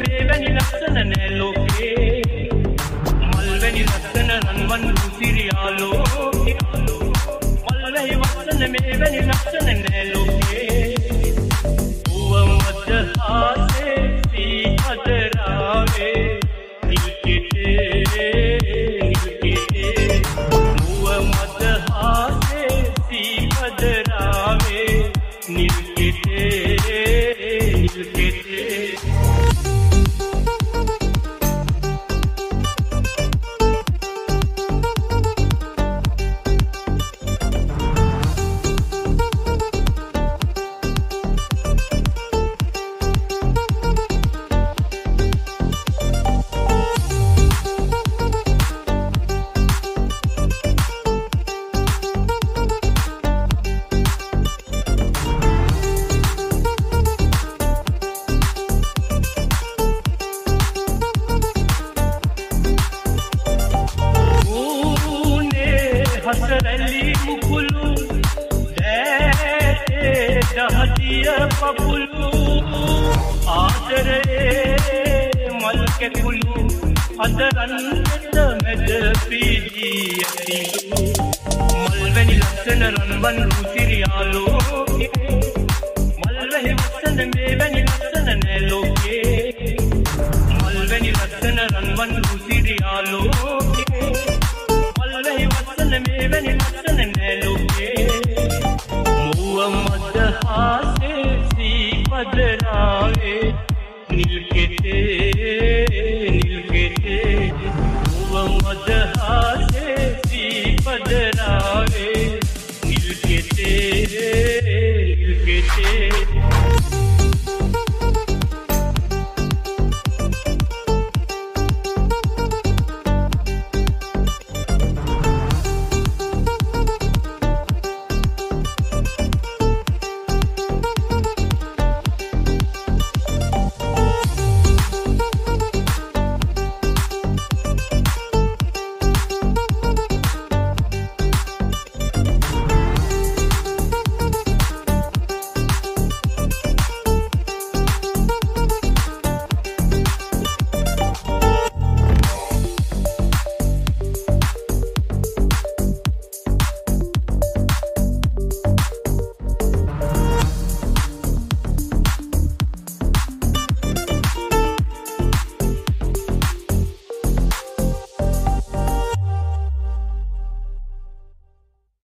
මේවැනි ලස්සන නෑ ලෝකේ මල්වැනි ලස්සන රන්වන් රුසිරියාලෝ මල්වැහි වස්සන මේවැනි ලස්සන නෑ ලෝකේ ඌව මත ආසේ සීහදරාවේ නිල්කෙටේ ඌව මත ආසේ සීහදරාවේ නිල්කෙටේ हसरली मुकुलू दहदिया पपुलू आदरे मल के कुलू अदरन में पीजी अतीलू मलवेनी लक्षण रनवन रुसिरियालो मलवेही वसन मेवेनी लक्षण नेलो के मलवेनी लक्षण रनवन रुसिरियालो මේවැනි ලස්සන නෑ ලෝකේ මුව මත හාසේ සීපදරාවේ නිල්කෙටේ මුව මත හාසේ සීපදරාවේ නිල්කෙටේ